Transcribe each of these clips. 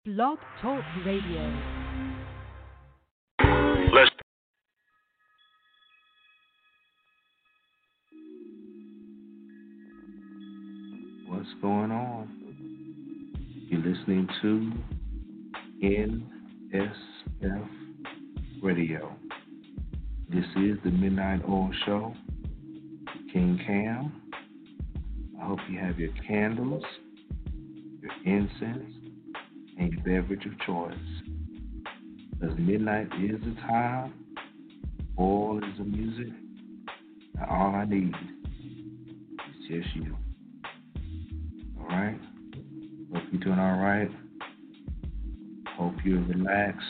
Blog Talk Radio. Let's What's going on? You're listening to NSF Radio. This is the Midnight Oil Show. King Cam. I hope you have your candles, your incense, and your beverage of choice. Because midnight is the time, oil is the music, and all I need is just you. Alright? Hope you're doing alright. Hope you're relaxed.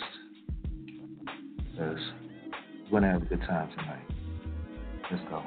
Because we're going to have a good time tonight. Let's go.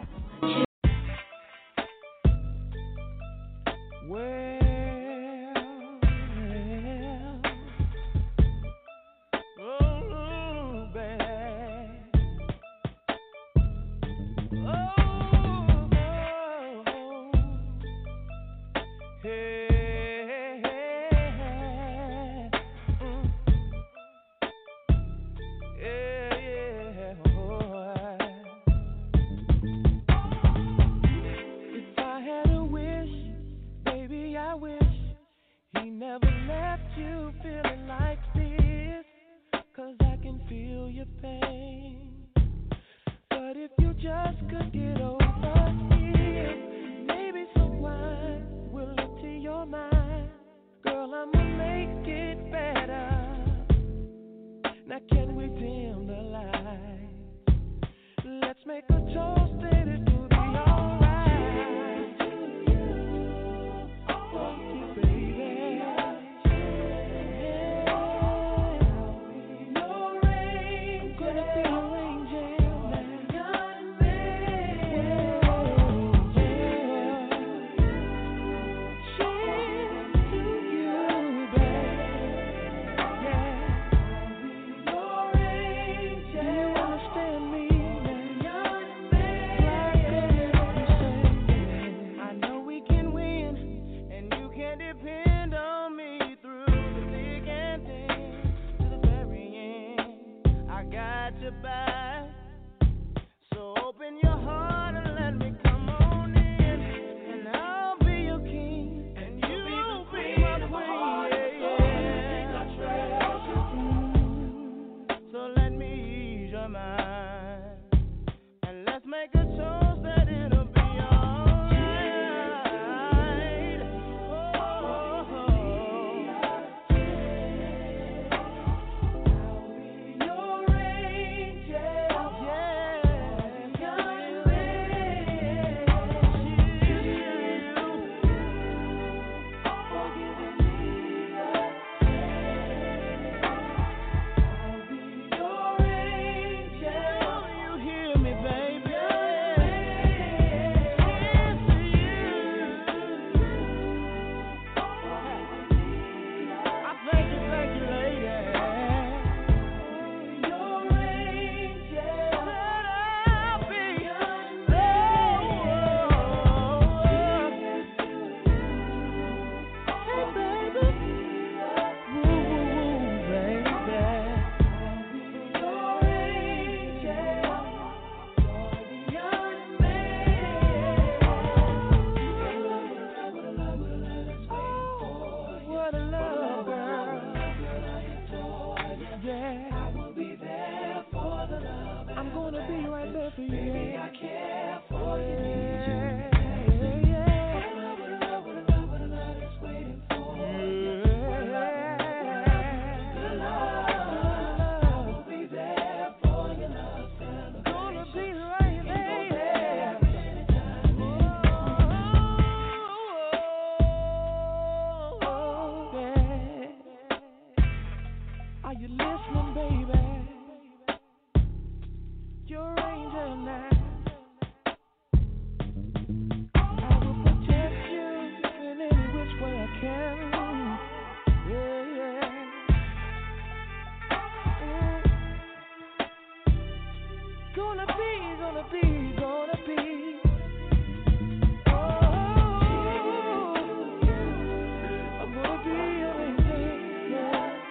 I'm gonna be your angel, yeah.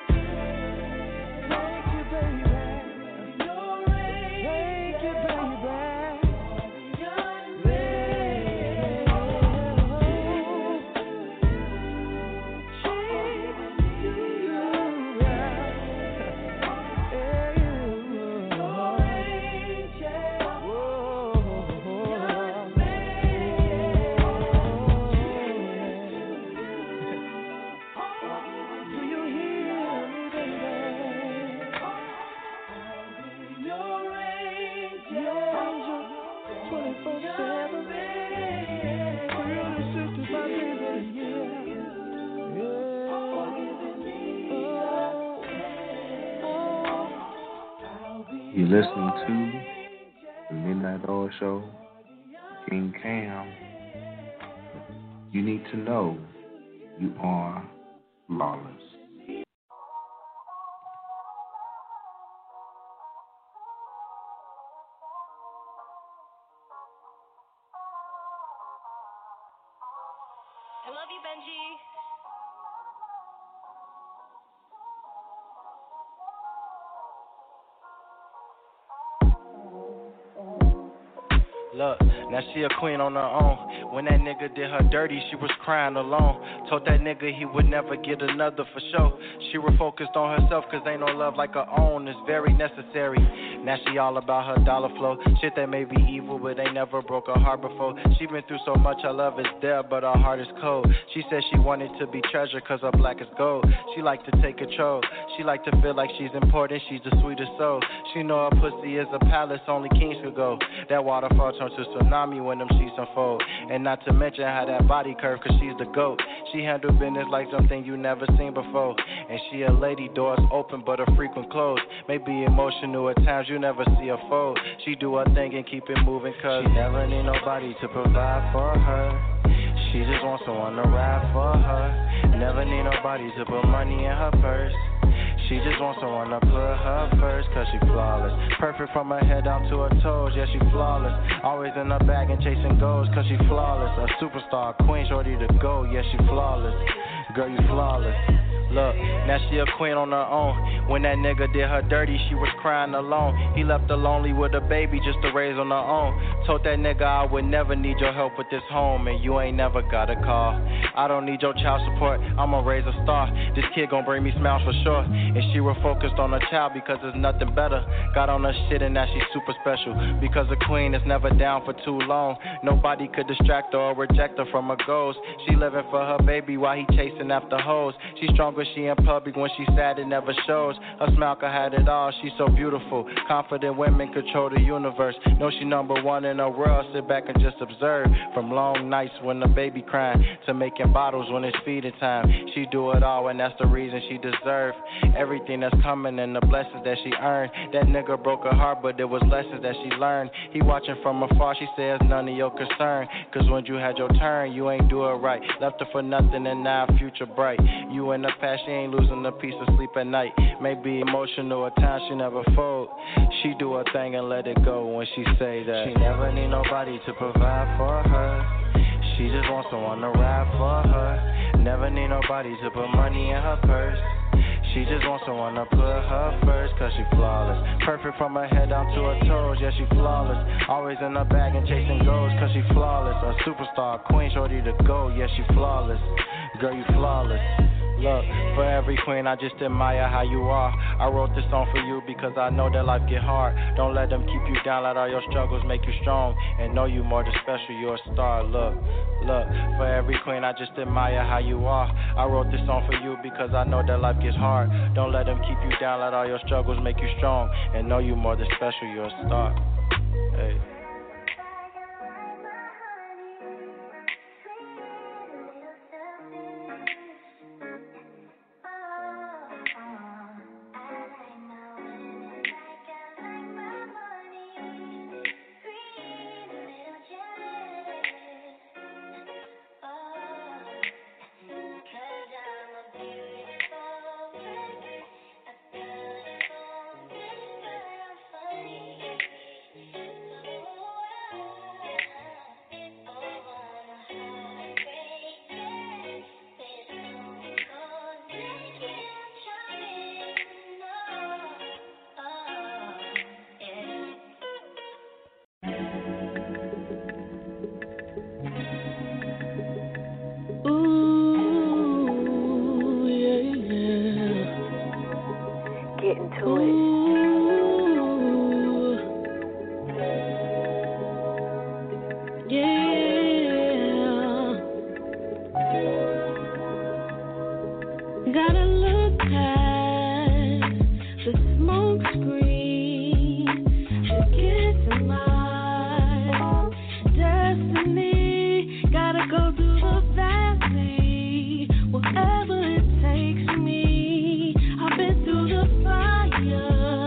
You're listening to the Midnight Oil Show, King Cam. You need to know you are flawless. I love you, Benji. Look, now she a queen on her own. When that nigga did her dirty, she was crying alone. Told that nigga he would never get another for sure. She was focused on herself cause ain't no love like her own. It's very necessary. Now she all about her dollar flow. Shit that may be evil but ain't never broke her heart before. She been through so much, her love is there but her heart is cold. She said she wanted to be treasured cause her black is gold. She like to take control. She like to feel like she's important, she's the sweetest soul. She know her pussy is a palace, only kings could go. That waterfall turns to tsunami when them sheets unfold. And not to mention how that body curve cause she's the GOAT. She handle business like something you never seen before. And she a lady, doors open but her frequent closed. May be emotional at times, you never see her fold. She do her thing and keep it moving cause she never need nobody to provide for her. She just wants someone to ride for her. Never need nobody to put money in her purse. She just wants someone to put her first cause she flawless. Perfect from her head down to her toes, yeah she flawless. Always in her bag and chasing goals cause she flawless. A superstar, queen, shorty to go, yeah she flawless. Girl you flawless. Look, now she a queen on her own. When that nigga did her dirty, she was crying alone. He left her lonely with a baby just to raise on her own. Told that nigga I would never need your help with this home, and you ain't never gotta call. I don't need your child support, I'ma raise a star. This kid gon' bring me smiles for sure. And she was focused on her child because there's nothing better. Got on her shit and now she's super special. Because a queen is never down for too long. Nobody could distract her or reject her from her goals. She living for her baby while he chasing after hoes. She stronger, she in public, when she sad it never shows. Her smile could have it all, she's so beautiful. Confident women control the universe. Know she number one in the world, sit back and just observe. From long nights when the baby crying to making bottles when it's feeding time. She do it all and that's the reason she deserve everything that's coming and the blessings that she earned. That nigga broke her heart but it was lessons that she learned. He watching from afar, she says none of your concern. Cause when you had your turn, you ain't do it right. Left her for nothing and now future bright. You in the past, she ain't losing a piece of sleep at night. Maybe emotional at times, she never fold. She do her thing and let it go when she say that she never need nobody to provide for her. She just wants someone to ride for her. Never need nobody to put money in her purse. She just wants someone to put her first cause she flawless. Perfect from her head down to her toes, yeah she flawless. Always in her bag and chasing goals cause she flawless. A superstar, queen, shorty to go, yeah she flawless. Girl you flawless. Look, for every queen, I just admire how you are. I wrote this song for you because I know that life get hard. Don't let them keep you down, let all your struggles make you strong. And know you more than special, you're a star. Look, for every queen, I just admire how you are. I wrote this song for you because I know that life gets hard. Don't let them keep you down, let all your struggles make you strong. And know you more than special, you're a star. Hey. Whatever it takes me, I've been through the fire.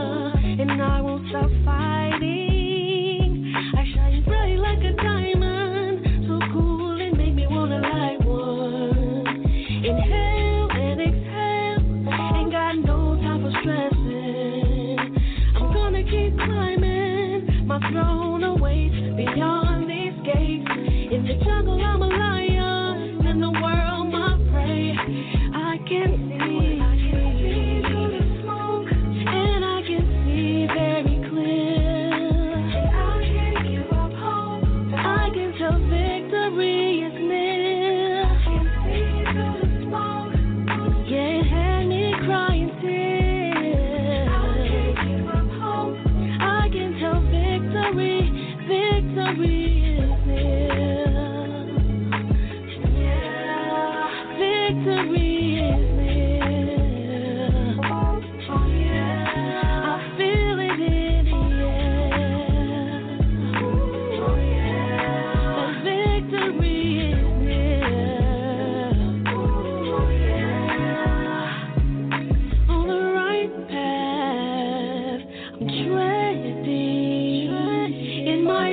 stressing. I'm gonna keep climbing my throne awaits beyond these gates. In the jungle, I'm a lion. In the world, my prey. I can see through the smoke, and I can see very clear. I can't give up hope. I can tell victory is near. I can see through the smoke. Yeah, it had me crying tears. I can't give up hope. I can tell victory is near. Yeah, victory is near. Oh yeah, I feel it in the air. Oh yeah, the victory is near. Oh yeah, on the right path, I'm treading in my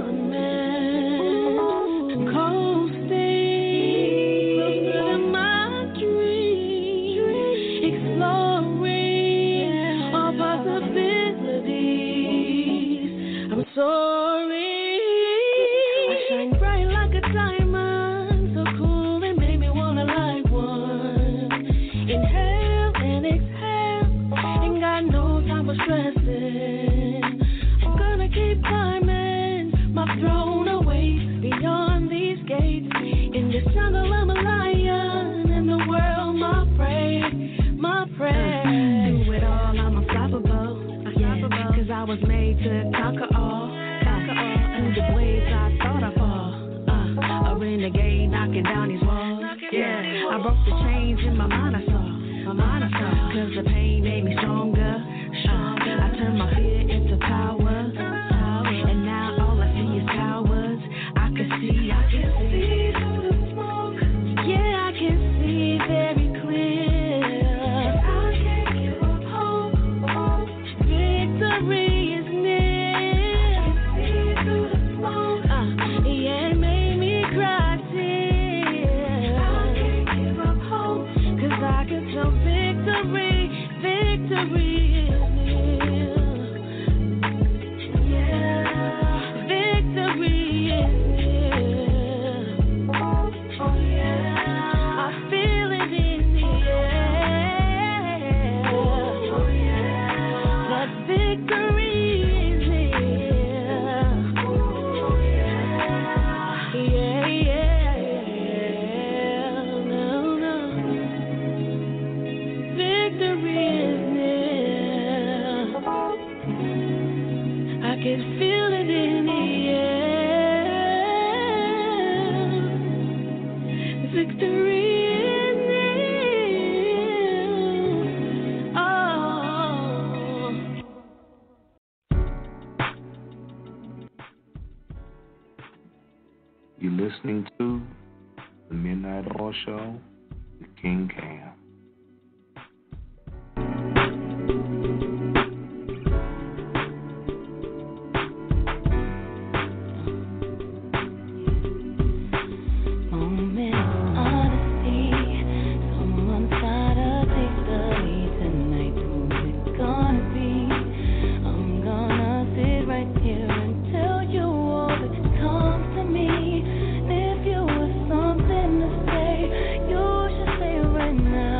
element, coasting closer to my dreams, exploring all possibilities. I'm soaring. I shine bright like a diamond, so cool and made me wanna light one. Inhale and exhale, ain't got no time for stressing. I'm gonna keep climbing my throne awaits beyond these gates. In this jungle, I'm a lion. In the world, my prey, my prey. Through it all, I'm unstoppable. Yeah, 'cause I was made to conquer all. Through the blades, I thought I fall. A renegade knocking down these walls. Yeah, I broke the chains in my mind. I saw. 'Cause the pain made me stronger. I turned my fear into power. And now all I see is cowards. I can see through the smoke. Yeah, I can see very clear. I can't give up hope. Victory is near. I can see through the smoke. Yeah, it made me cry tears. I can't give up hope. 'Cause I can tell victory is near. Yeah, victory is near. Oh yeah, I feel it in the air. Oh yeah, that victory is near. Oh yeah, no. Victory is near. I can feel it in the air. Victory is near. Oh. You're listening to the Midnight Oil Show with King Cam. Now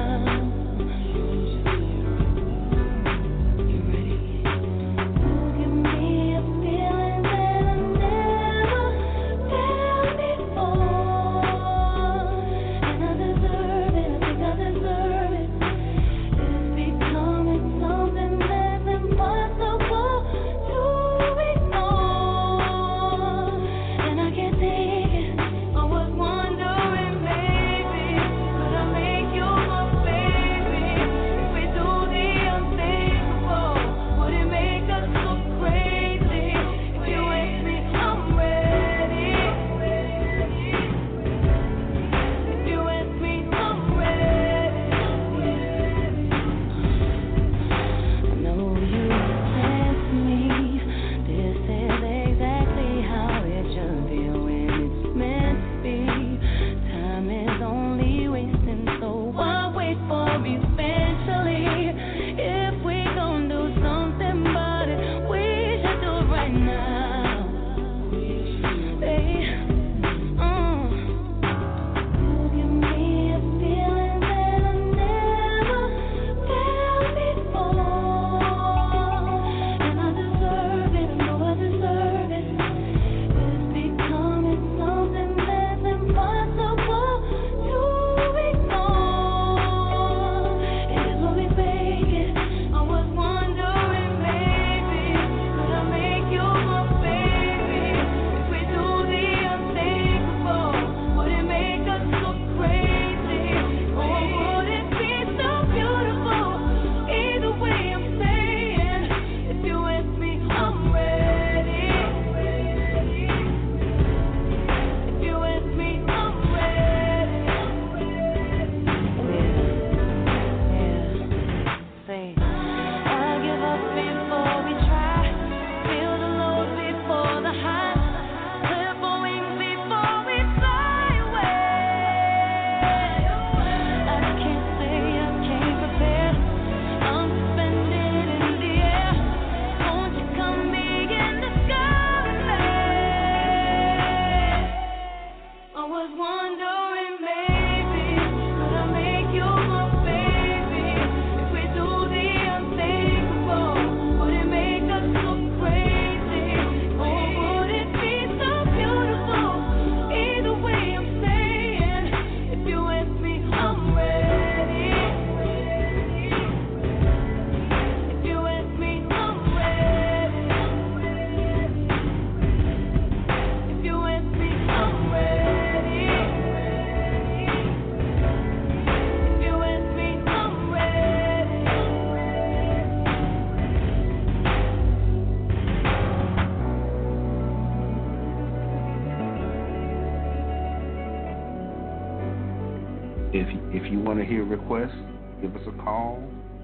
If you want to hear requests, give us a call,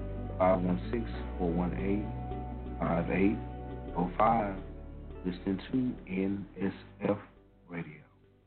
516-418-5805. Listening to NSF Radio.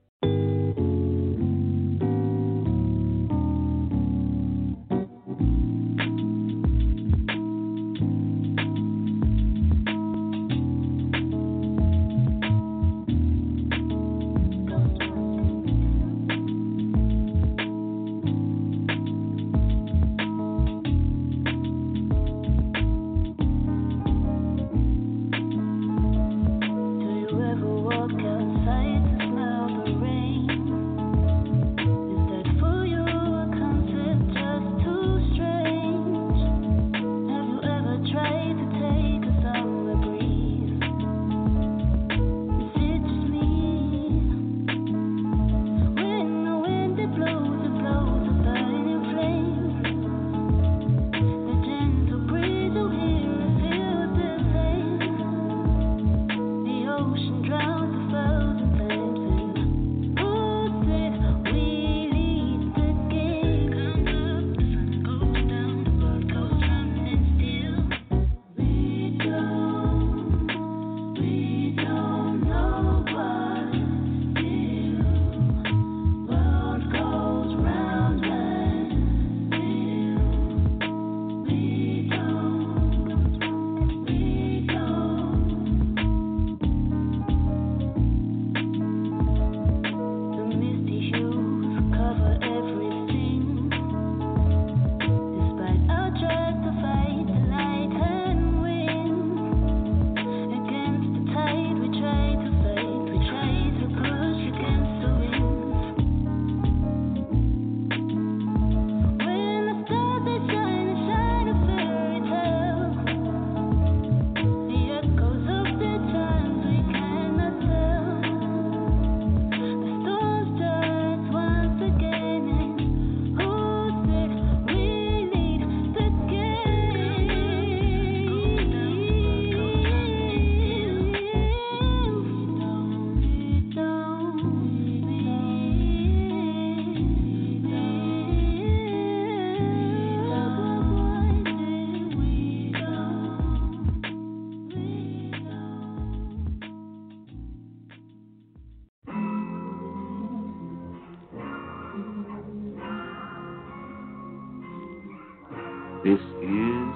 This is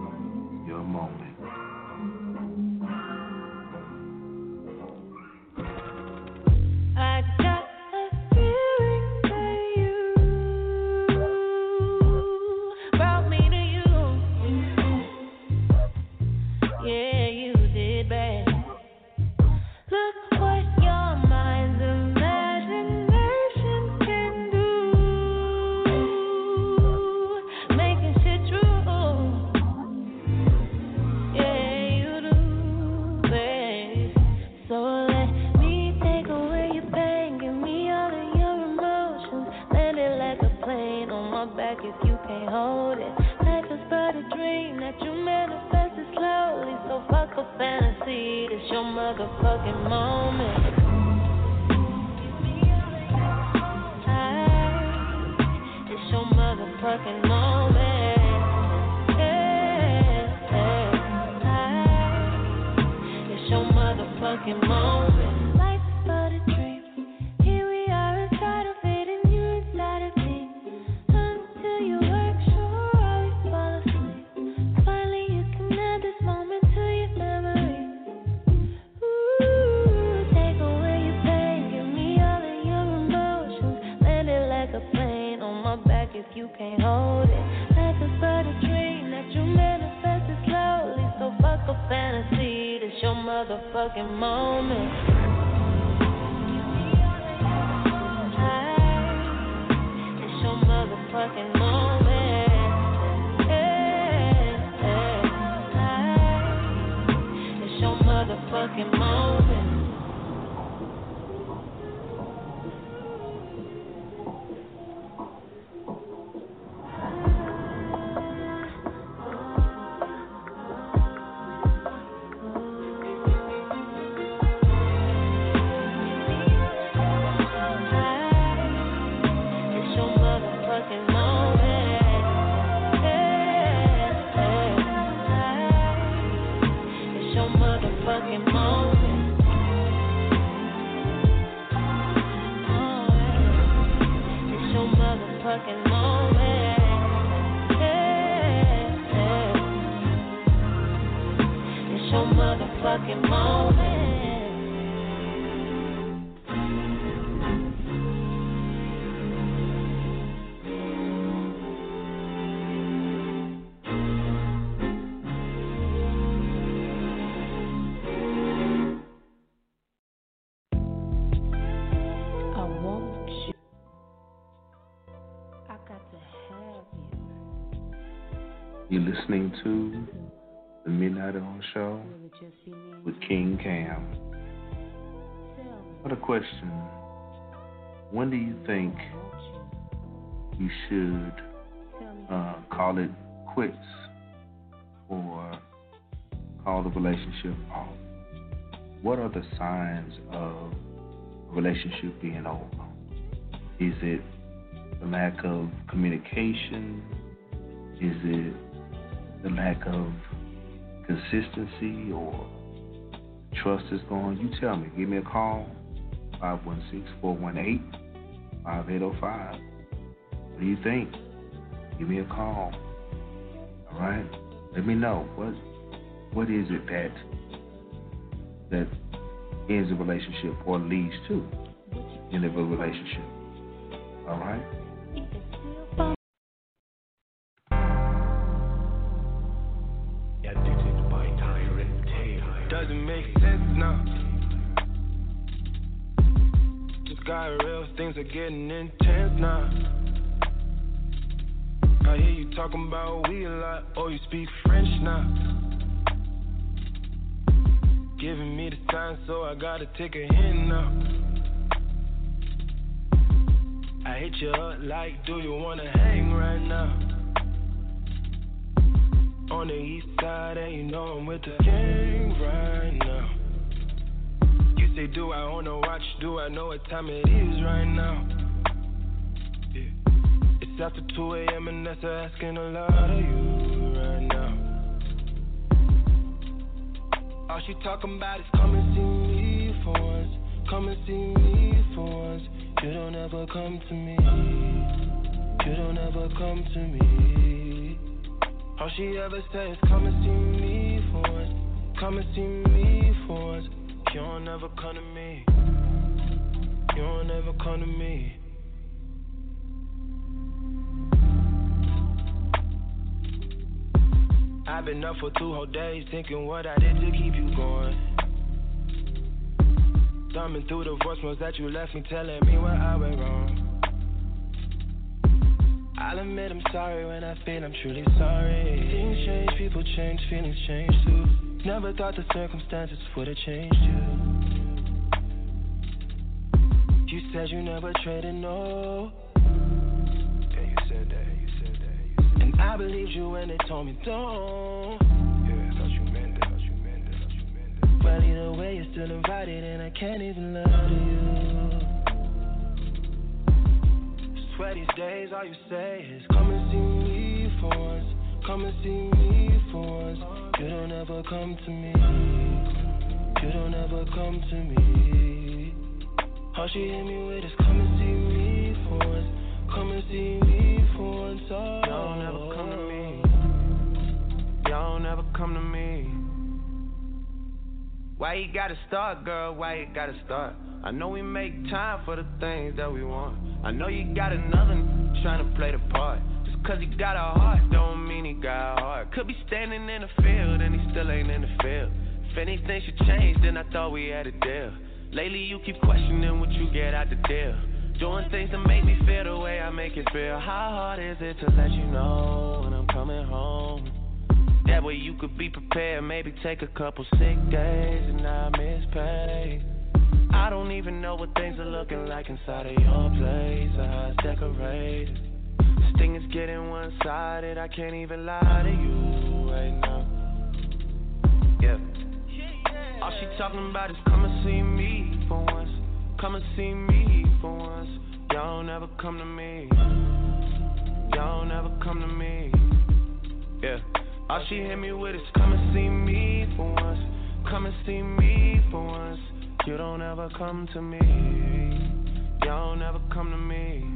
your moment. I got a feeling that you brought me to you. Yeah, you did bad. Look what your mind's imagination can do. Making shit true. Yeah, you do, babe. So let me take away your pain. Give me all of your emotions. Land it like a plane on my back if you can't hold it. Life is but a dream that you manifested slowly. So fuck a fantasy. This your motherfucking moment. It's your motherfucking moment. It's your motherfucking moment. Life is but a dream. Here we are inside of it, and you inside of me. Until you work, sure, always fall asleep. Finally, you can add this moment to your memory. Ooh, take away your pain, give me all of your emotions. Land it like a plane on my back if you can't hold it. Life is but a dream that you manifested slowly. So fuck a fantasy, this your motherfucking moment. It's your motherfucking moment. It's your motherfucking moment. fucking moment. You're listening to the Midnight Oil Show with King Cam. What a question. When do you think you should call it quits or call the relationship off? What are the signs of a relationship being over? Is it the lack of communication? Is it the lack of consistency or trust is gone? You tell me. Give me a call, 516-418-5805. What do you think? Give me a call. All right? Let me know. What is it that ends a relationship or leads to end of a relationship? All right? Doesn't make sense now. Just got real, things are getting intense now. I hear you talking about we a lot. Oh, you speak French now. Giving me the time, so I gotta take a hint now. I hit you up like, do you wanna hang right now? On the east side, and you know I'm with the gang right now. You say, do I own a watch? Do I know what time it is right now? Yeah. It's after 2 a.m. and that's asking a lot of you right now. All she talking about is come and see me for once. Come and see me for once. You don't ever come to me. You don't ever come to me. All she ever says, come and see me for once. Come and see me for once. You don't ever come to me. You don't ever come to me. I've been up for 2 whole days thinking what I did to keep you going. Thumbing through the voicemails that you left me, telling me where I went wrong. I'll admit I'm sorry when I feel I'm truly sorry. Things change, people change, feelings change too. Never thought the circumstances would have changed you. You said you never traded, no. Yeah, you said that. And I believed you when they told me don't. Yeah, I thought you meant it. Well, either way, you're still invited, and I can't even lie to you. Swear these days all you say is come and see me for once. Come and see me for once. You don't ever come to me. You don't ever come to me. All she hit me with is come and see me for once. Come and see me for once. Oh, y'all never come to me. Y'all never come to me. Why you gotta start, girl? Why you gotta start? I know we make time for the things that we want. I know you got another trying to play the part. Just cause he got a heart don't mean he got a heart. Could be standing in the field and he still ain't in the field. If anything should change, then I thought we had a deal. Lately you keep questioning what you get out the deal. Doing things to make me feel the way I make it feel. How hard is it to let you know when I'm coming home? That way you could be prepared. Maybe take a couple sick days and not miss pay. I don't even know what things are looking like inside of your place or how it's decorated. This thing is getting one-sided. I can't even lie to you right now. Yeah. All she talking about is come and see me for once. Come and see me for once. Y'all never come to me. Y'all never come to me. Yeah. All she hit me with is come and see me for once. Come and see me for once. You don't ever come to me. Y'all never come to me.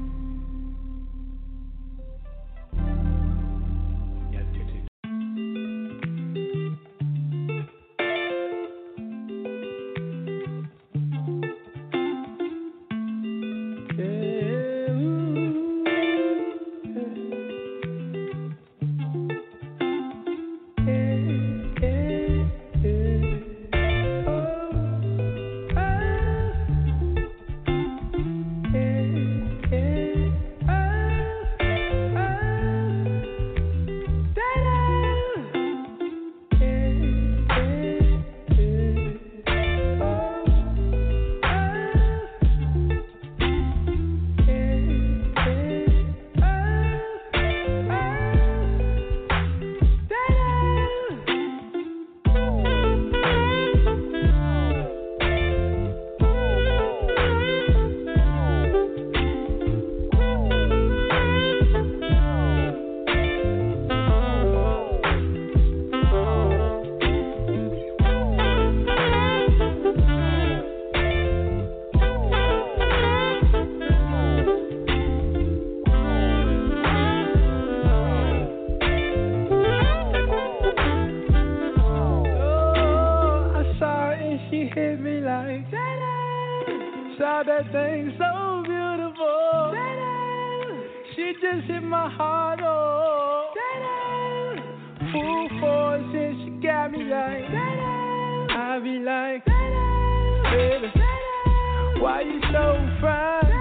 my heart, oh. Full force and she got me like, I be like, baby, why you so fine?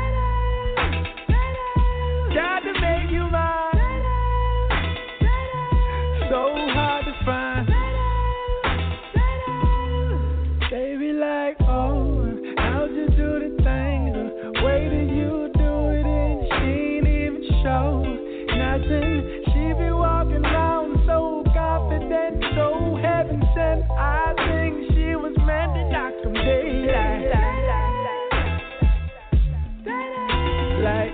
Got to make you mine. So hard to find. They be like, oh, how'd you do the thing? The way that you do it and she ain't even show nothing. She be walking around so confident, so heaven sent. I think she was meant to knock some daylight. Like,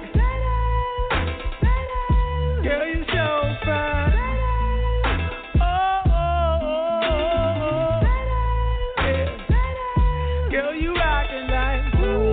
girl, you so fine. Oh, oh, oh, oh. Yeah. Girl, you rockin' like.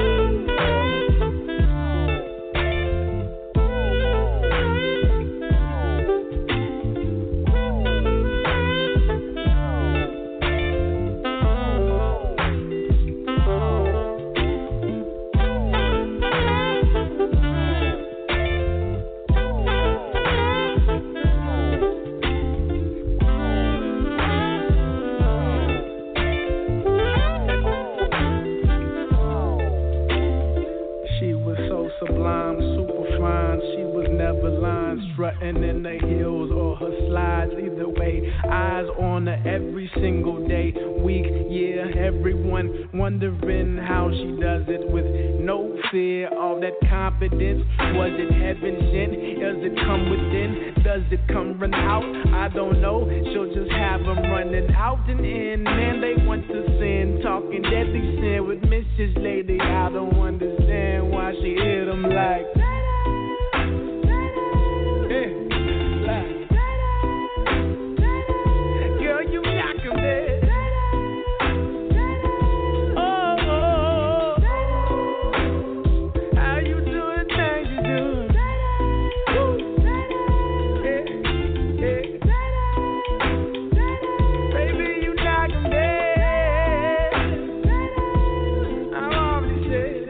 Sublime, super fine. She was never lying, strutting in the heels or her slides. Either way, eyes on her every single day, week, year. Everyone wondering how she does it with no fear. All that confidence, was it heaven sent? Does it come within? Does it come run out? I don't know. She'll just have them running out and in. Man, they want to sin, talking deadly sin with Mrs. Lady. I don't understand why she hit them like. Girl, you knock 'em dead. Oh, oh, oh. How you doing? Things you doing? Baby, you knock 'em dead. I'm already said.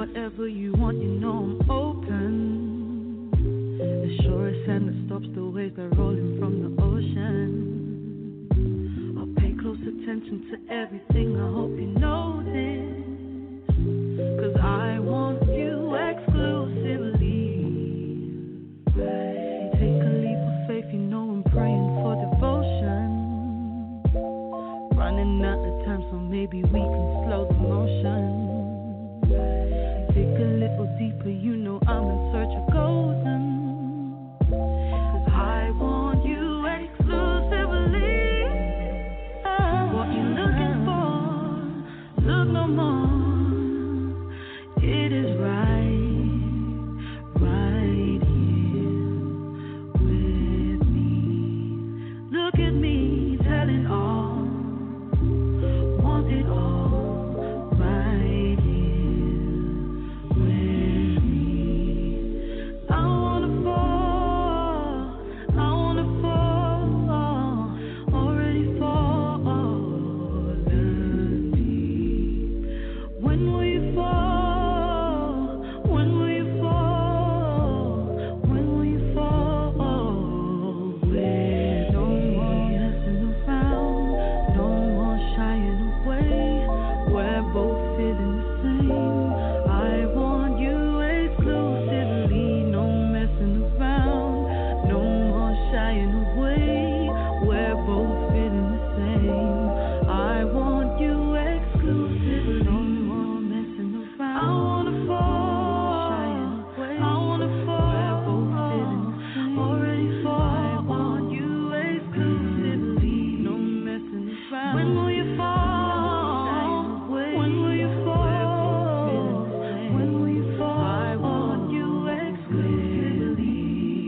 whatever you want, you know I'm open. The shore is sand that stops the waves that rolling from the ocean. I'll pay close attention to everything, I hope you know this. 'Cause I want you exclusively. Take a leap of faith, you know I'm praying for devotion. Running out of time, so maybe we can slow the motion. Dig a little deeper, you know I'm in search of golden. 'Cause I want you exclusively. What you looking for, look no more. It is right here with me. Look at me, tell it all. Want it all right here with me. I wanna fall, already fallen deep. When will you fall? When will you fall? When will you fall? With no more messing around, no more shying away. We're both feeling the same. I want you exclusively. No messing around, no more shying away. We're both feeling the same. I want you exclusively. No more messing around. I wanna fall, shying away. I wanna fall. We're both feeling the same. Already fall. I want you exclusively. No messing around. When will you fall? When will you fall? When will you fall? I want you exclusively.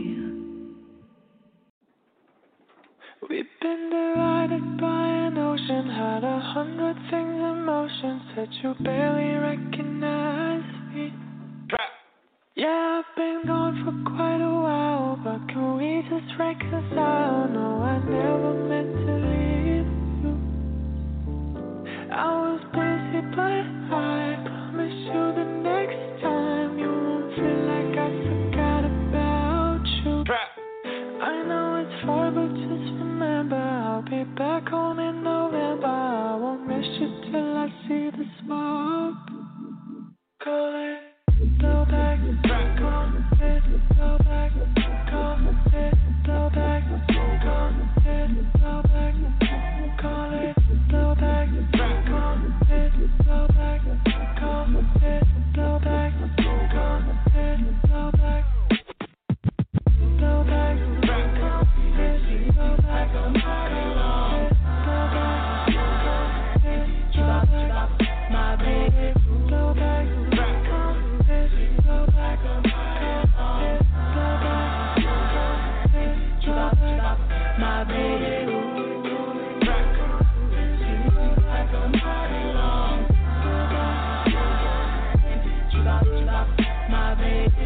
We've been divided by an ocean, had 100 things in motion, said you barely recognize me. Yeah, I've been gone for quite a while, but can we just reconcile? No, I never meant to leave you. I was busy, but I promise you the next time you won't feel like I forgot about you. I know it's far, but just remember I'll be back home in November. I won't miss you till I see the smoke. Call it, blow back, call it, blow back, call it, blow back, call it, blow back, call it, blow back, call it, blow back, call it, blow back, call it, blow back. Blow back, call it, blow back, call it, blow back, drop my baby. Blow back, call it, blow back, call it, blow back, drop my baby. My baby.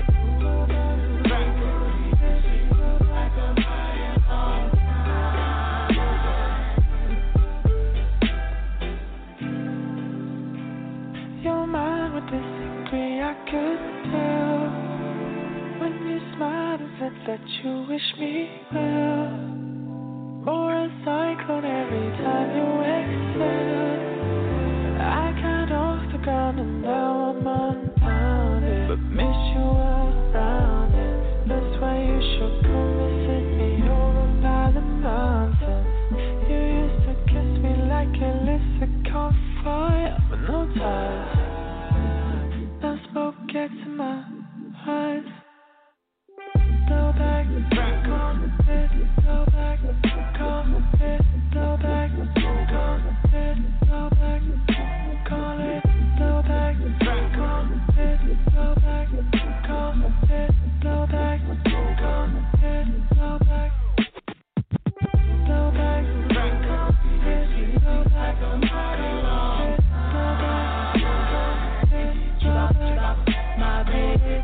Your mind would disagree, I could tell. When you smiled and said that you wish me well. More a cyclone every time you excel. I got off the ground and now I'm unbounded, but miss you around it. That's why you should come visit me over by the mountains. You used to kiss me like a lizard caught fire with no ties. Now smoke gets in my eyes. Blow back, call it, blow back, call it, blow back, call it, blow back, call it, blow back, call it, blow back, call it, blow back, call it, blow back, blow back, call it, blow back, my baby.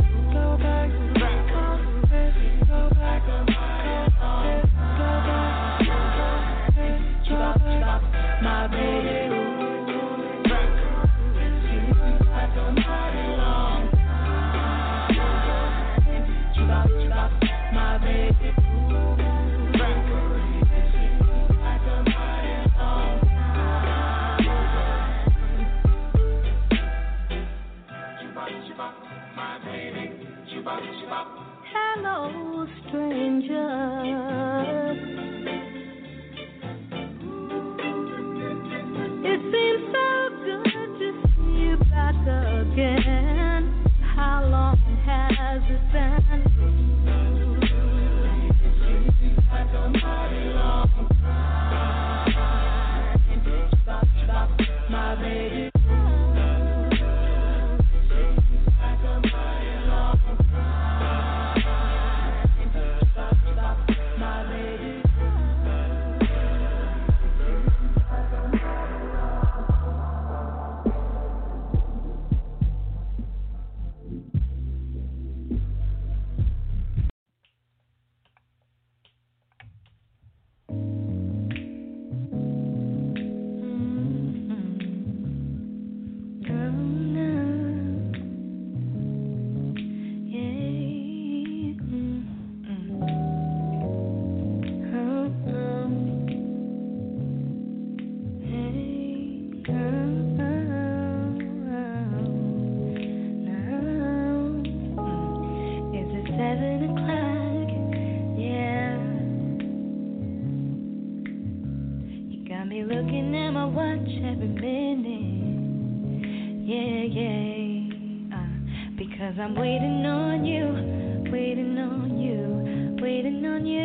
Hello, stranger. It seems so good to see you back again. How long has it been? It seems like a mighty long time. Stop, my baby. I'm waiting on you, waiting on you, waiting on you,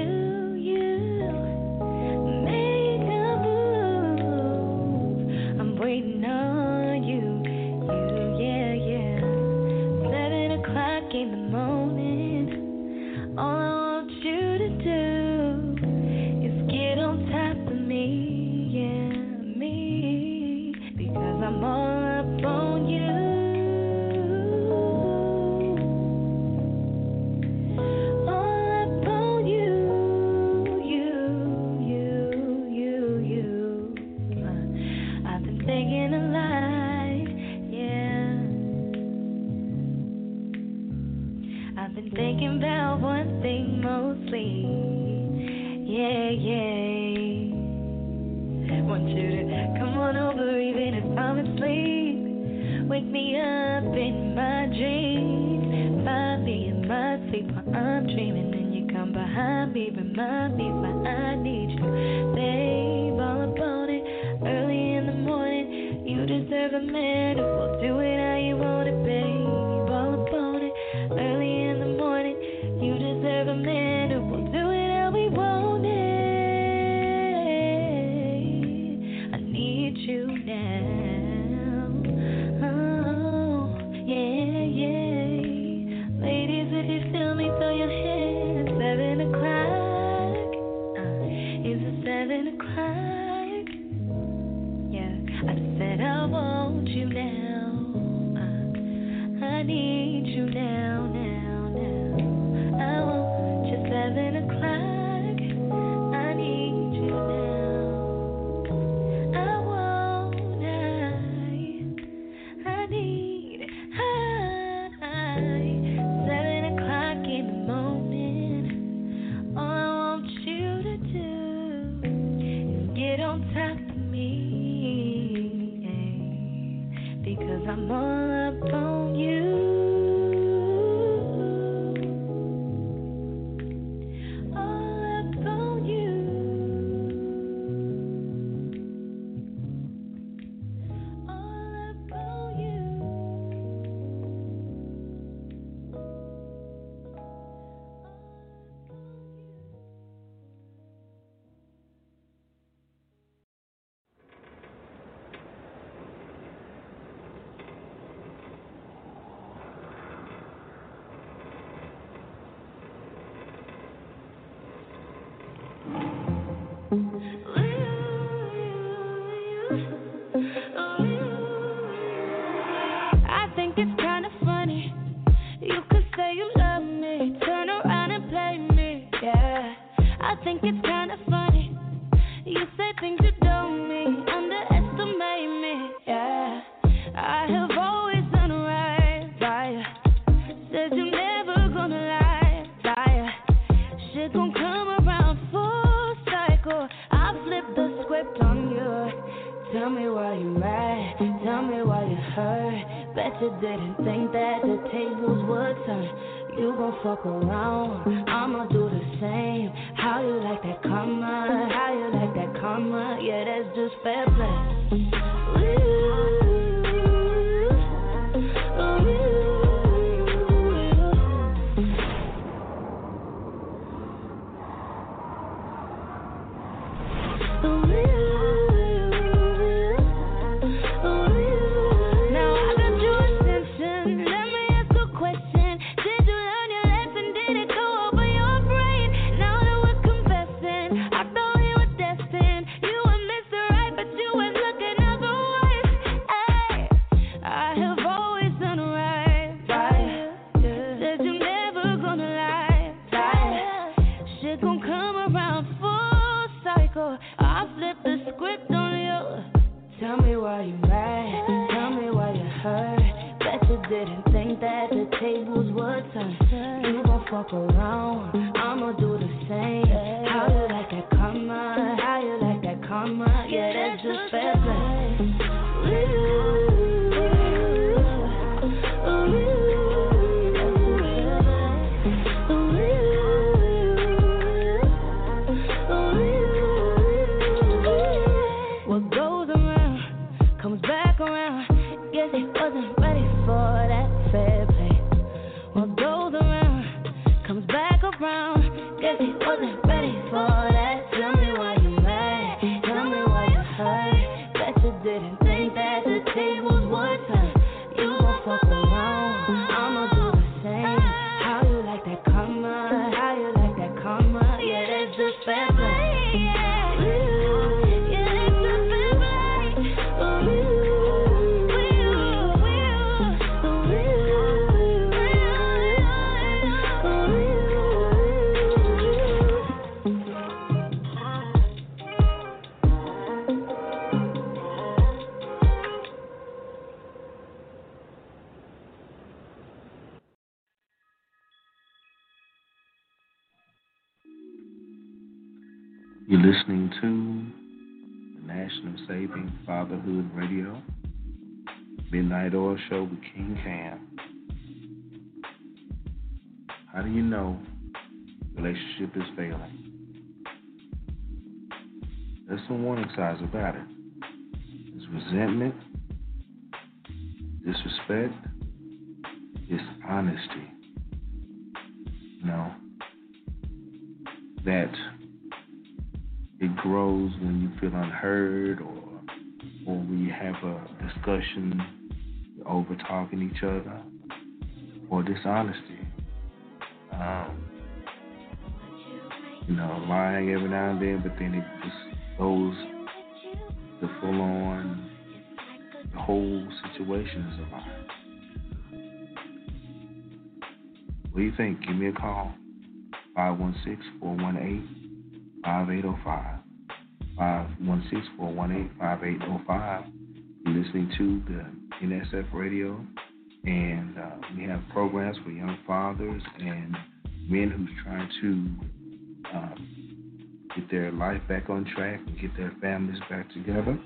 make a move. I'm waiting on you, yeah. 7 o'clock in the morning. All I want you to do is get on top of me, yeah, me, because I'm all up on you. Thinking about one thing mostly, yeah. Want you to come on over even if I'm asleep. Wake me up in my dreams. Find me in my sleep while I'm dreaming. And you come behind me, remind me why I need you. Babe, all about it, early in the morning. You deserve a man who will do it how you want it, babe. All about it, early in the morning. You deserve a man who will do it how we want it. I need you now. Oh, yeah. Ladies, if you feel me, throw your hands. 7 o'clock. Is it 7 o'clock? Yeah, I said I want you now. I need you now. 7 o'clock, I need you now. I need 7 o'clock in the morning. All I want you to do is get on top of me, because I'm all up on you. I think it's kind of funny. You could say you love me, turn around and play me, yeah. I think it's kind of funny. You say things you don't mean, underestimate me, yeah. I have always done right by you. Said you're never gonna lie by you. Shit gon' come around full cycle. I flipped the script on you. Tell me why you mad, tell me why you hurt. Bet you didn't think that the the tables would turn. You gon' fuck around, I'ma do the same. How you like that karma? How you like that karma? Yeah, that's just fair play. You're listening to the National Saving Fatherhood Radio, Midnight Oil Show with King Cam. How do you know relationship is failing? There's some warning signs about it. There's resentment, disrespect, dishonesty. That it grows when you feel unheard or when you have a discussion, you're over talking each other, or dishonesty. Lying every now and then, but then it just goes the full on, the whole situation is a lie. What do you think? Give me a call. 516-418-5805. 516-418-5805. You're listening to the NSF Radio, and we have programs for young fathers and men who's trying to get their life back on track and get their families back together.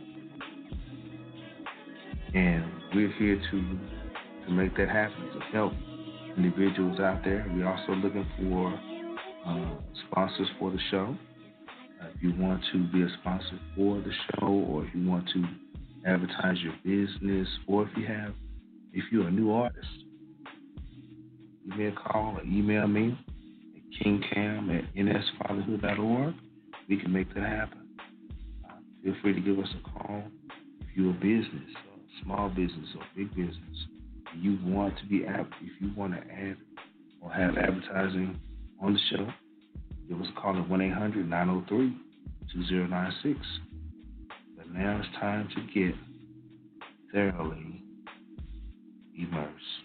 And we're here to make that happen, to help individuals out there. We're also looking for sponsors for the show. If you want to be a sponsor for the show, or if you want to advertise your business, or if you're a new artist, give me a call or email me at kingcam@nsfatherhood.org. We can make that happen. Feel free to give us a call. If you're a business, small business or big business, if you want to add or have advertising on the show, give us a call at 1-800-903-2096. But now it's time to get thoroughly immersed.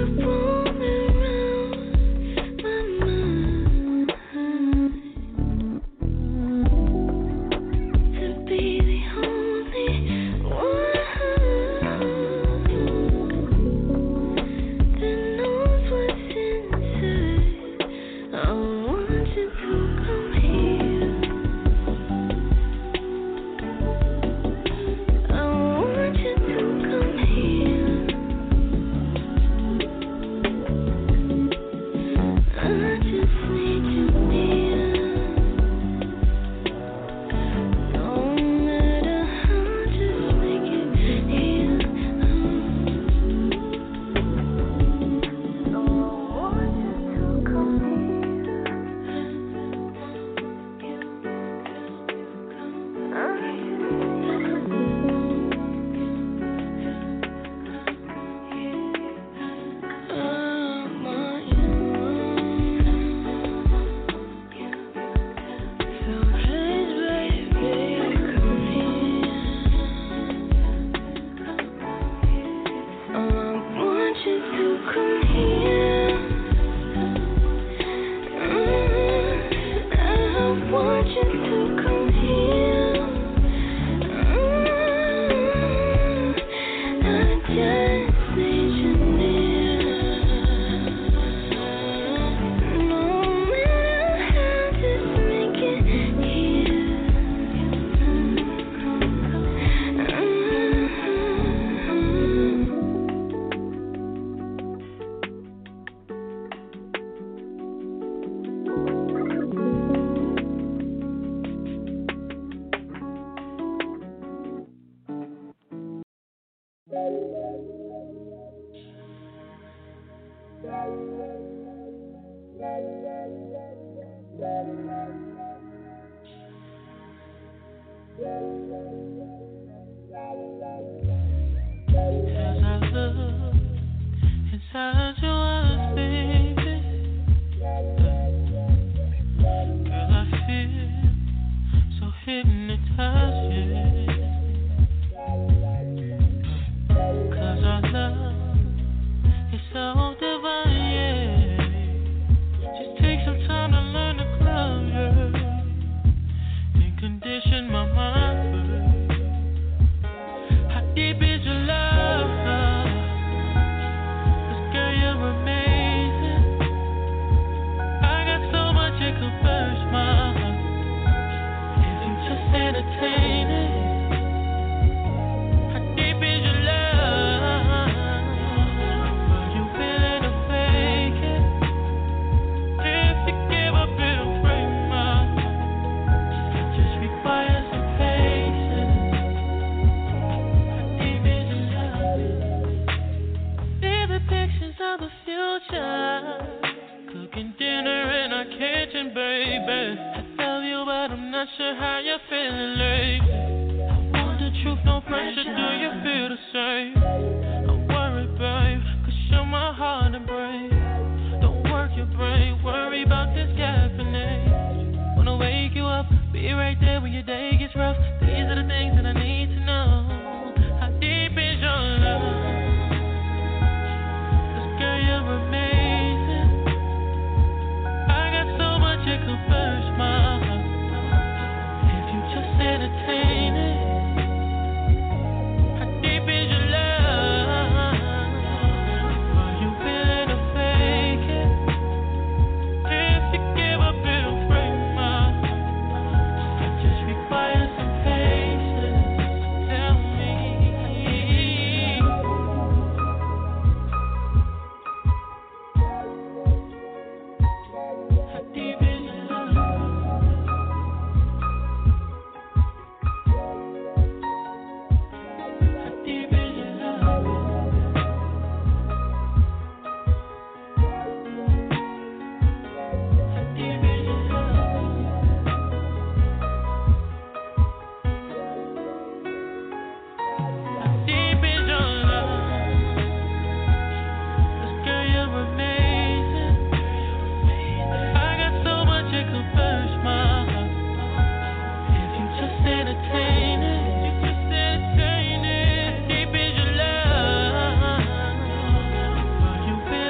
You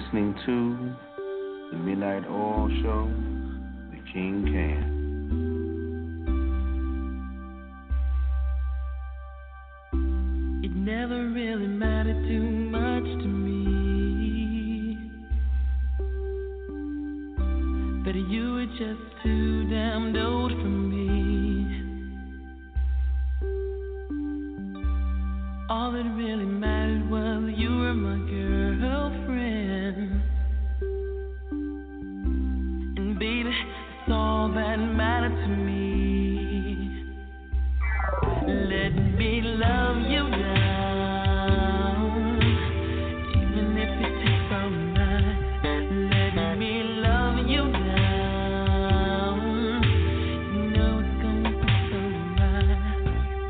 listening to the Midnight Oil Show with King Cam. It never really mattered too much to me, but you were just too damned old for me. All that really mattered was you were my girlfriend. And baby, that's all that mattered to me. Let me love you down, even if it takes all night. Let me love you down, you know it's gonna be so right.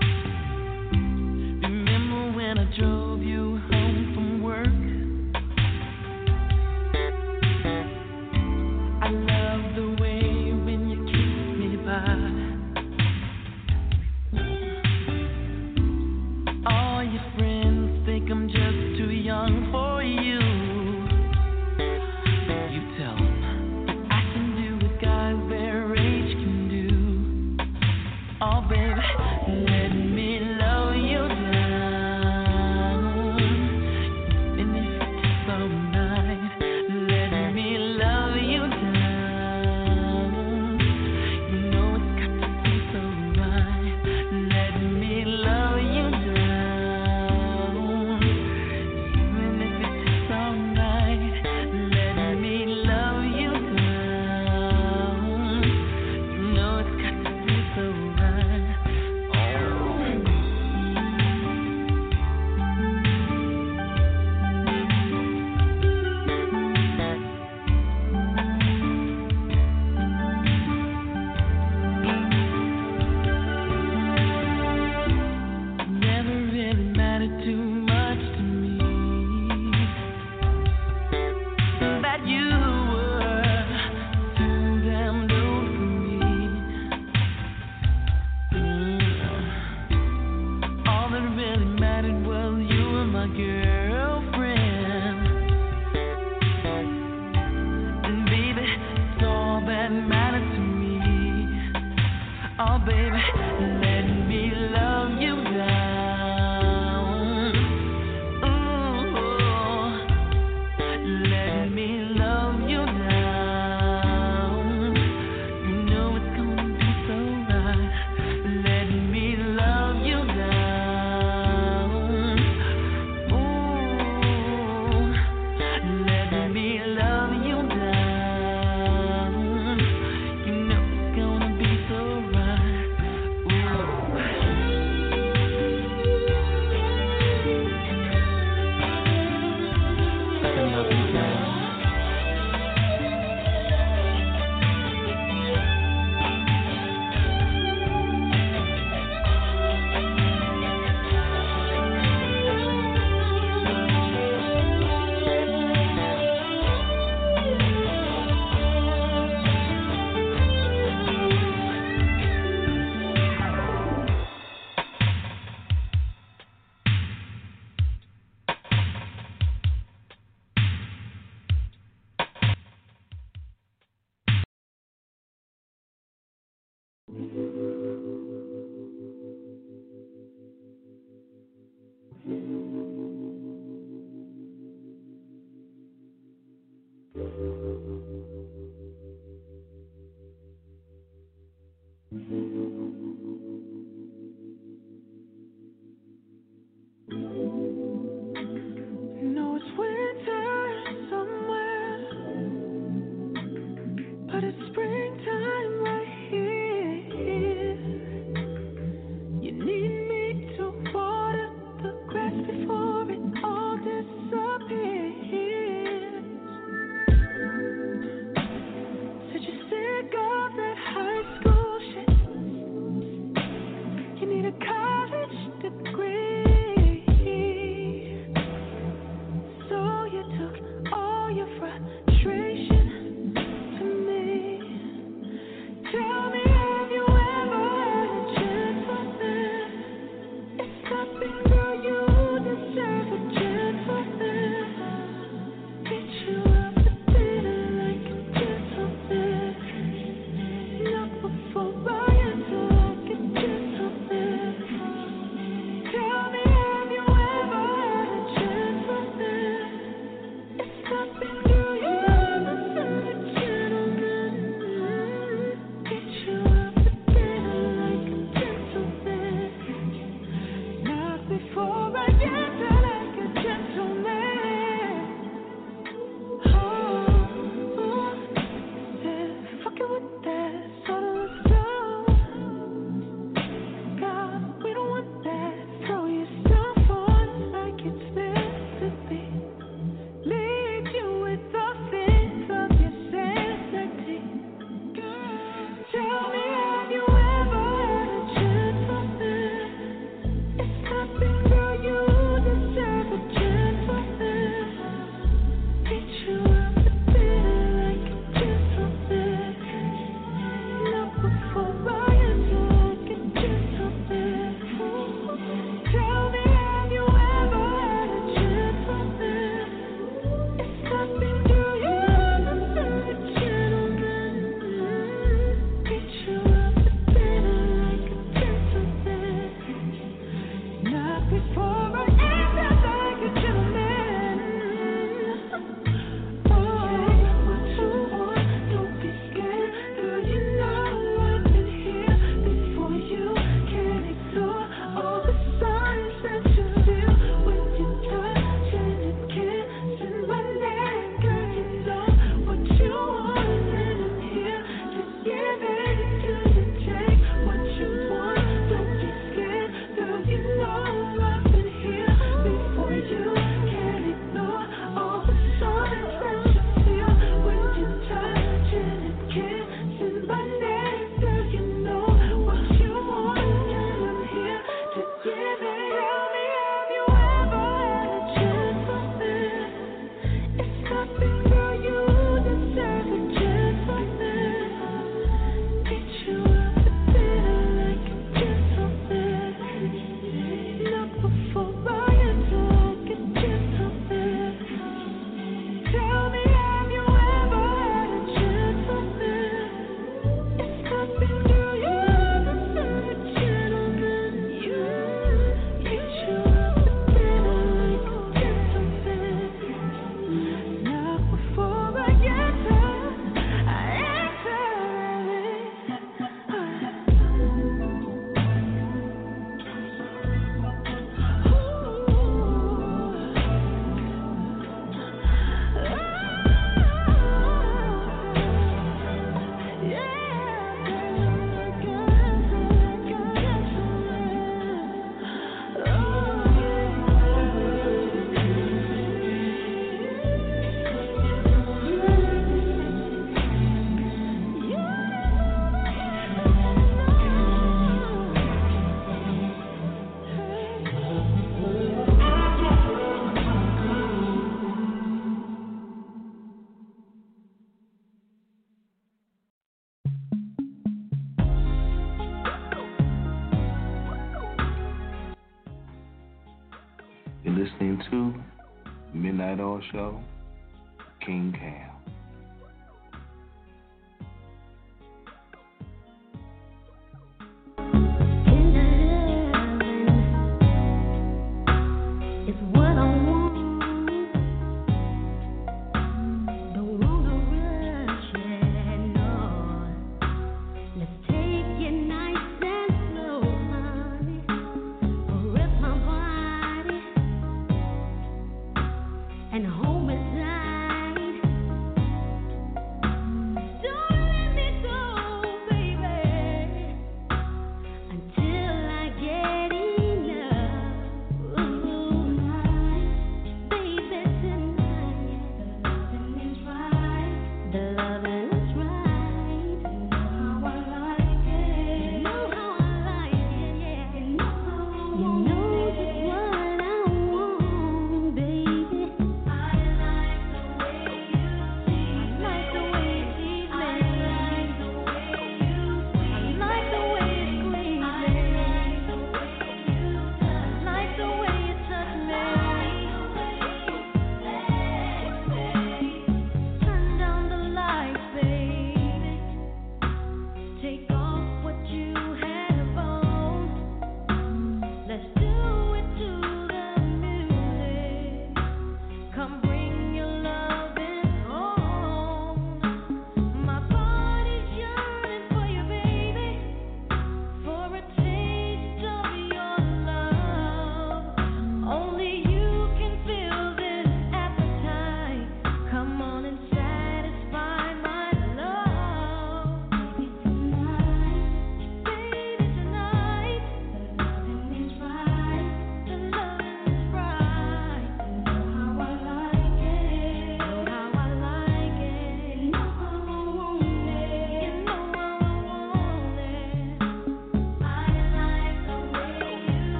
Remember when I drove you home from work? I love the way when you kissed me by. to Midnight Oil Show, King Cam.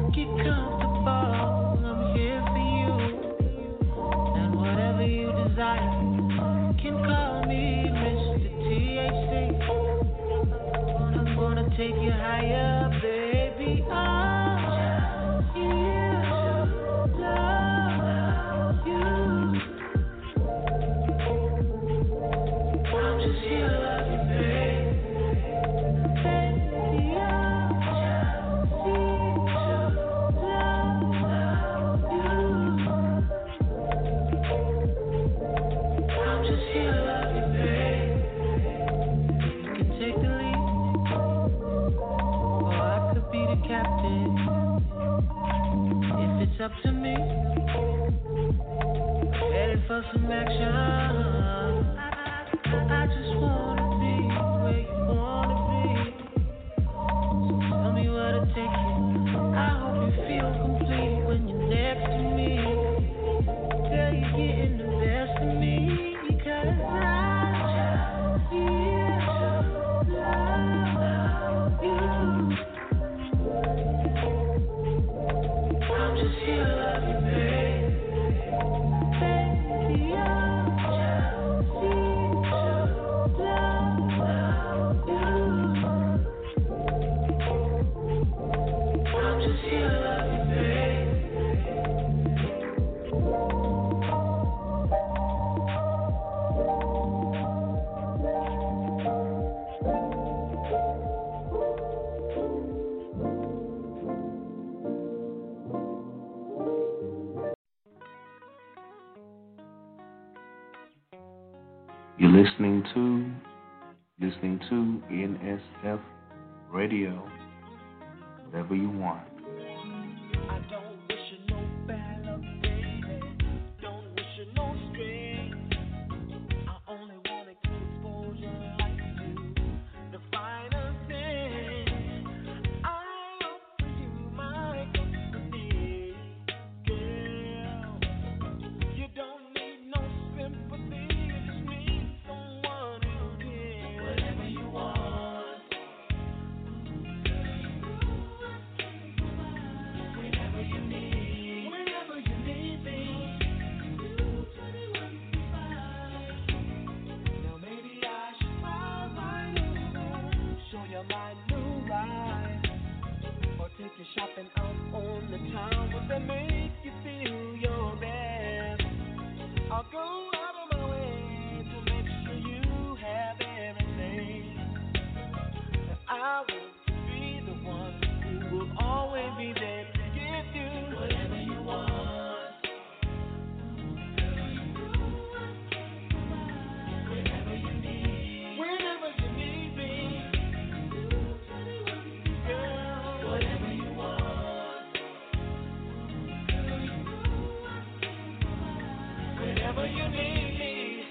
Get comfortable, I'm here for you. And whatever you desire, can call me Mr. THC. I'm gonna take you higher, baby. I'm just here to love you. I'm just here to love you, baby. Baby, I'm just here to love you. I'm just here to love you, baby. You can take the lead, or I could be the captain. If it's up to me, headed for some action. I just wanna be where you wanna be. So tell me where to take you. I hope you feel complete when you're next to me. Girl, you're getting the best of me, 'cause I'm just here to love you. I'm just here to love you, baby. Baby, I'm just here to love you. I'm just here to love you, baby. You're listening to NSF Radio. Whatever you want. I don't wish you no bad luck, baby. Don't wish you no strain. I only wanted to expose your life to the finer things. I offer you my company, girl. You don't need no sympathy, you just need someone who cares. Whatever you want. Whenever you need me. Now maybe I should smile right over, show you my new ride, or take you shopping out on the town where they make you feel your best. I'll go out of my way to make sure you have everything. And I will be the one who will always be there to give you whatever you want. Whenever you need me. Girl, whatever you want. Whenever you need me.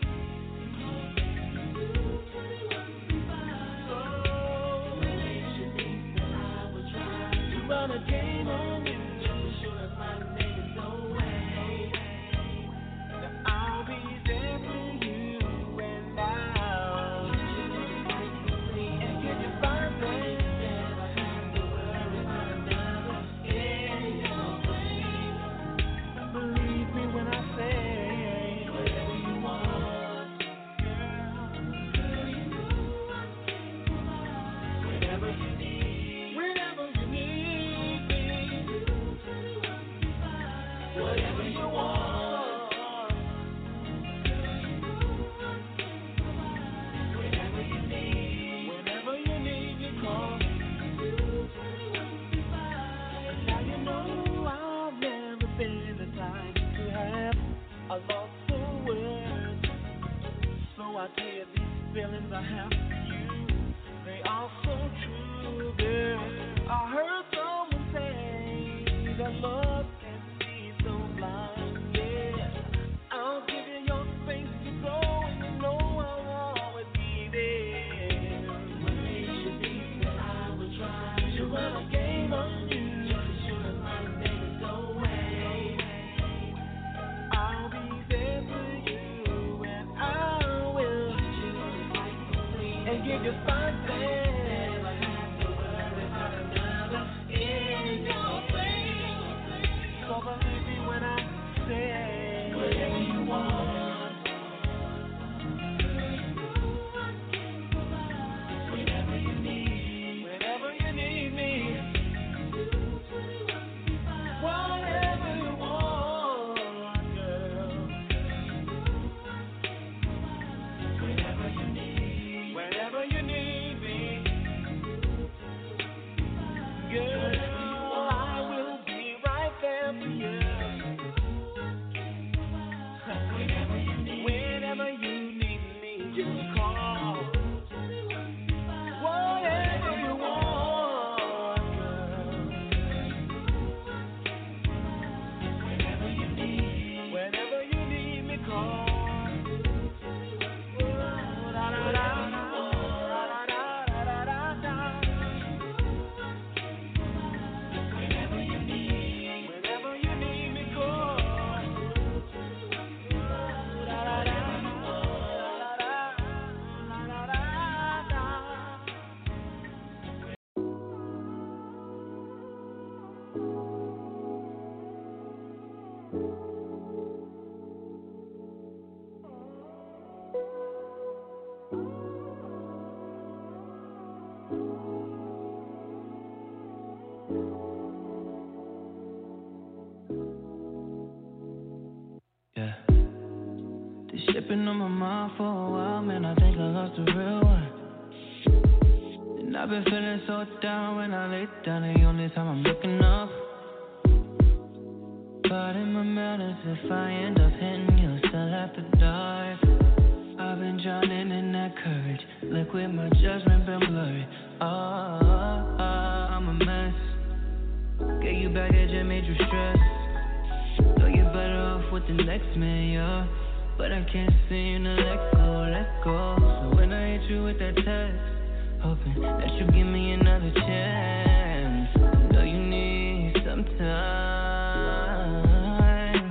Oh, I will try to run a game on you. Just sure that my name is no way. Now I'll be there for you, and I'll and give you fine things. Never have to worry about another in your way. Believe me when I say whatever you want, girl. Whenever you need me. Whatever you want. Whenever you need me, call. Now you know I've never been the type to have a loss for words. So I tell you these feelings I have for you, they are so true, girl. I heard someone say that love can be so blind, yeah. I'll give you your space to go, and you know I'll always be there. Where you should be, that I will try to run a game on you. Just sure that my name is no way. I'll be there for you, and I will and give you fine things. Never have to worry about another in your way. This shit been on my mind for a while, man. I think I lost the real one. And I've been feeling so down when I lay down. The only time I'm looking up. But in my manners, if I end up hitting you, still after dark. I've been drowning in that courage. Liquid, my judgment been blurry. I'm a mess. Get you baggage and made you stress. Know you're better off with the next man, yeah. But I can't seem to let go. So when I hit you with that text, hoping that you give me another chance. I know you need some time.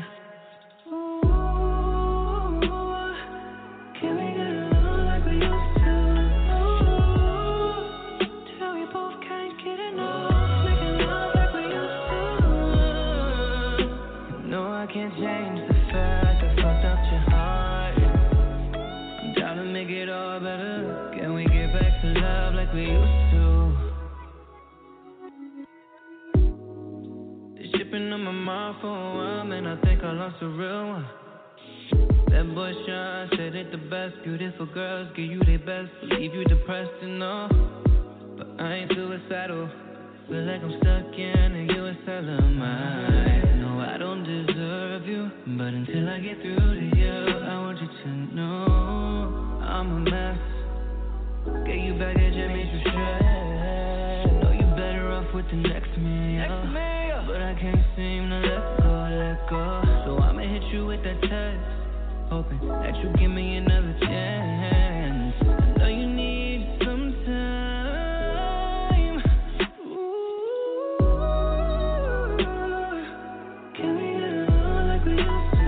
Ooh, can we get along like we used to? Till we both can't get enough. Making love like we used to. No, I can't change the fact I fucked up your heart. I'm trying to make it all better. Can we get back to love like we used to? This shit been on my mind for a while, man. I think I lost a real one. That boy Sean said it the best. Beautiful girls give you their best, leave you depressed and all. But I ain't suicidal. Feel like I'm stuck in a U.S. mine. No, I don't deserve you, but until I get through to you, I want you to know I'm a mess. Get you baggage and made you stress. Know you better off with the next man, yeah. But I can't seem to let go. So I'ma hit you with that text, hoping that you give me another chance. I know you need some time. Ooh, can we get along like we used to?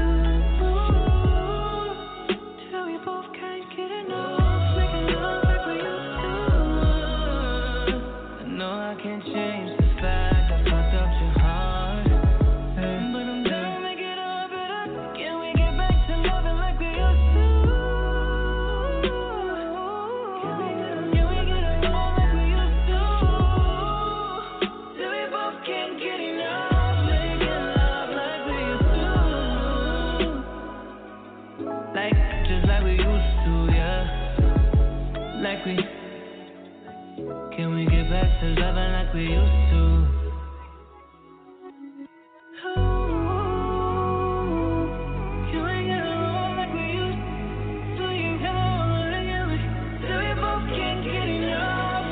Till we both can't get enough. Making love like we used to. I know I can't change the fact I fucked up your heart. But I'm trying to make it all better. Can we get back to loving like we used to? Can we get along like we used to? Till we both can't get enough. Making love like we used to. Just like we used to, yeah. Like we. Can we get back to loving like we used to? Can we get along like we used to? You know, till we both can't get enough.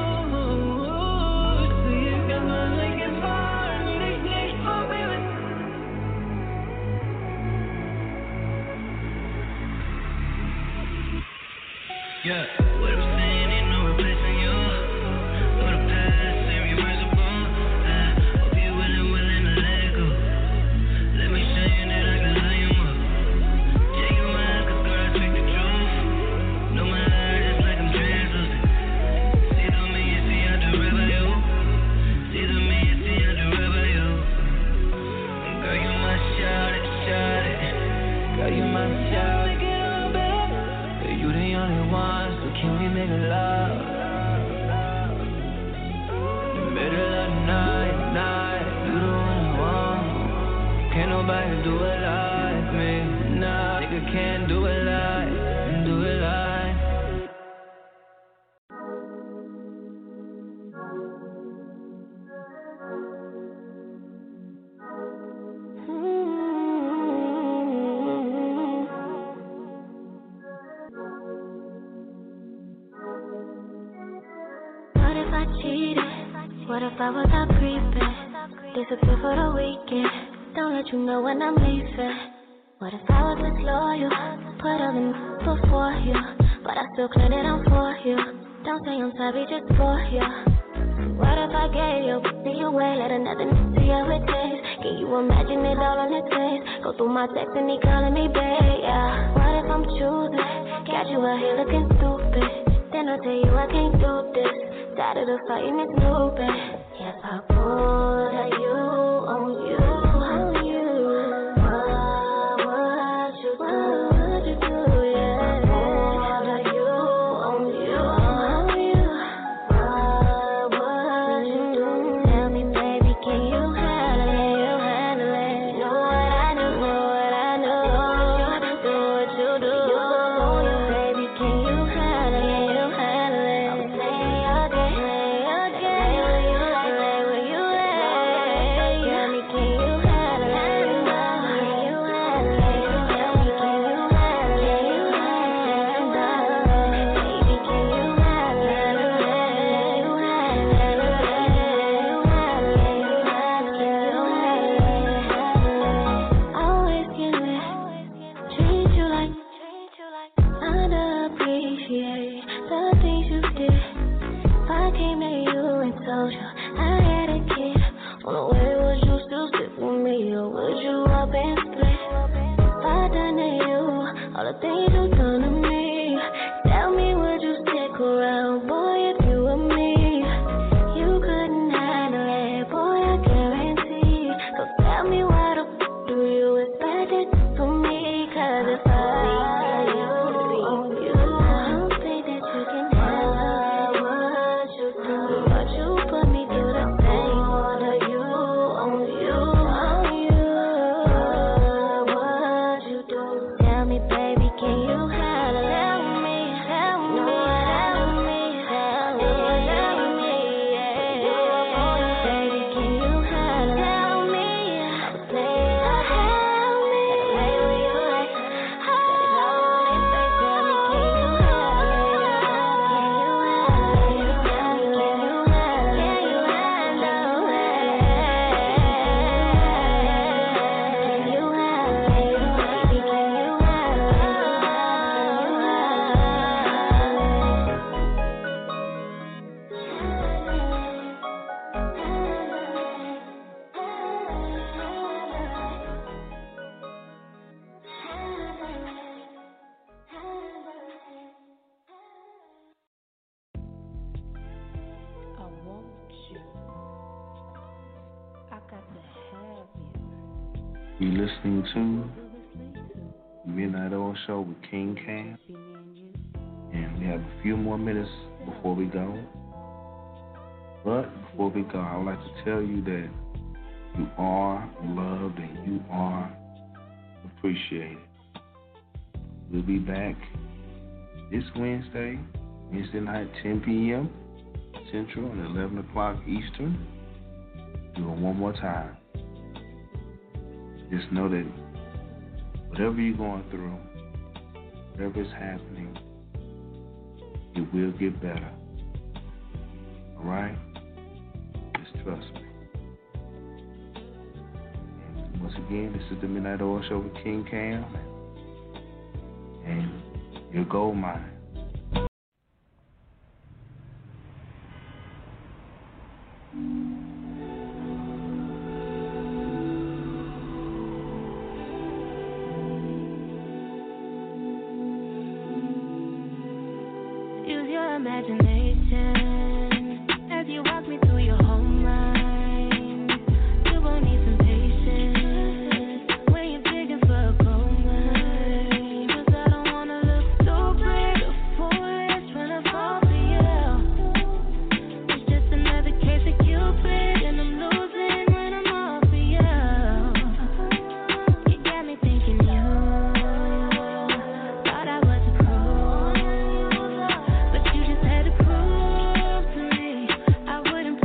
So you got my linking fire, next for baby. Yeah, what I'm saying ain't no replacing you. For the past, irreversible. Hope you willing to let it go. Let me show you that I can love you more. Yeah, you mine, 'cause girl, I speak the truth. Know my heart is like I'm translucent. See through me and see how to rebel you. See through me and see how to rebel you. Girl, you my shawty. Girl, you my shawty. You the only one, so can we make love? In the middle of the night, you the one I want. Can't nobody do it like me, nah. Nigga can't do it like. What if I cheated? What if I was out creeping? Disappear for the weekend. Don't let you know when I'm leaving. What if I was disloyal? Put all the before you, but I still claim that I'm for you. Don't say I'm sorry just for you. What if I gave you away? Let another see how it tastes. Can you imagine it all on his face? Go through my text and he calling me babe, yeah. What if I'm choosing? Got you out here looking stupid. Then I tell you I can't do this. Tired of the fighting, it's looping. Yes, I pulled at you, on you. What would you do? Yeah. I pulled at you, on you. What would you do? Tell me, baby, can you handle it? You know what I do. Do what you do. All the things you done to me. Tell me, would you stick around, boy, if you were me? You couldn't handle it, boy, I guarantee. So tell me, why the f do you expect it from me? 'Cause if I see you on you, I don't think that you can handle what you do. But you put me through the pain, wanna you on you, on you. What you do? Tell me, baby, can you handle me? Tell me, tell me, tell me, yeah. Baby, can you handle me? Say, tell me, lay with you like, tell me, can you I want you. I got to have you. You're listening to Midnight Oil Show with King Cam. Be me and you. And we have a few more minutes before we go. But before we go, I would like to tell you that you are loved and you are appreciated. We'll be back this Wednesday night, 10 p.m. Central and 11 o'clock Eastern. Do it one more time. Just know that whatever you're going through, whatever is happening, it will get better. All right? Just trust me. And once again, this is the Midnight Oil Show with King Cam and your gold mine. Use your imagination as you walk me through your whole mind. You gon' need some patience when you're digging for a gold mine. 'Cause I don't wanna look stupid or foolish when I fall for you. It's just another case of Cupid, and I'm losing when I'm all for you. You got me thinking you thought I was a fool. But you just had to prove to me I wouldn't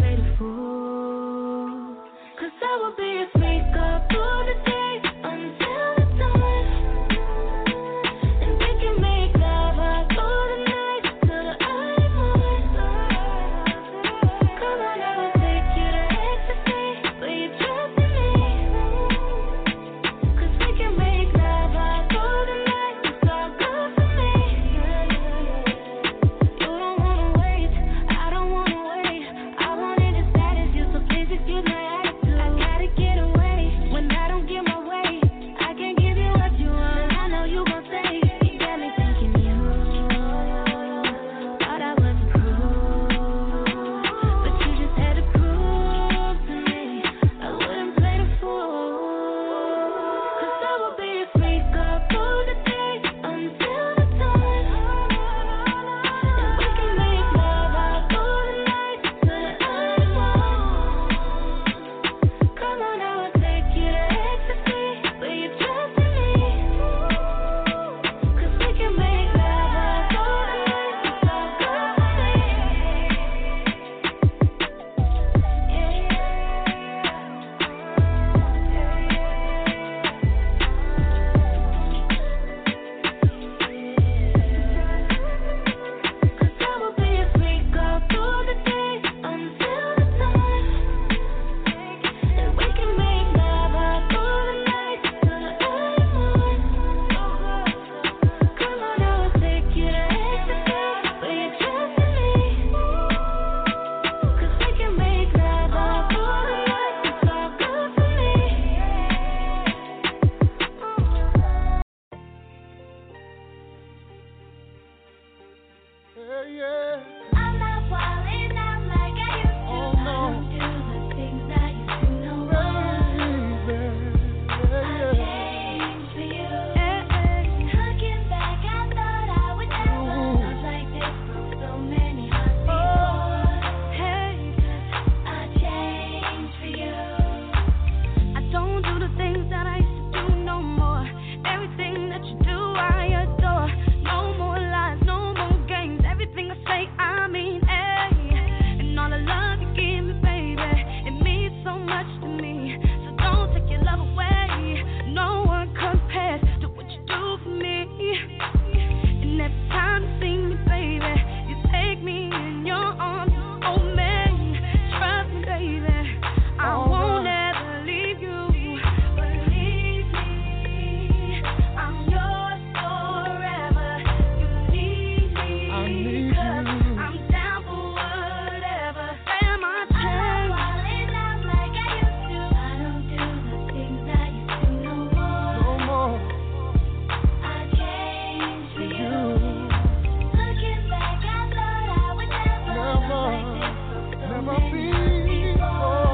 I'm not wildin' out like I used to. I don't do the things I used to no more. I changed for you. Looking back, I thought I would never love like this. Broke so many hearts before. Hey, I changed for you. I don't do the things that I used to do no more. Everything that you do, I adore. No more lies, no more games. Everything I say, I mean, ayy. And all the love you give me, baby, it means so much to me. So don't take your love away. No one compares to what you do for me. And every time you see me, baby, you take me in your arms. Oh man, trust me, baby, I won't ever leave you. Believe me, I'm yours forever. You need me, 'cause I'm down for whatever. Am I changed? I'm like I used to. I don't do the things I used to no more. I changed for you. Looking back, I thought I would never love like this. Never before.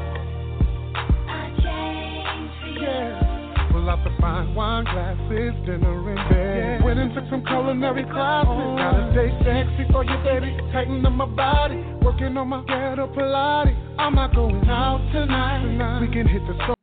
I changed for you. Pull out the fine wine glasses, dinner in bed. Went and took some culinary classes. Gotta stay sexy for you, baby. Tighten up my body, working on my ghetto Pilates. I'm not going out tonight. We can hit the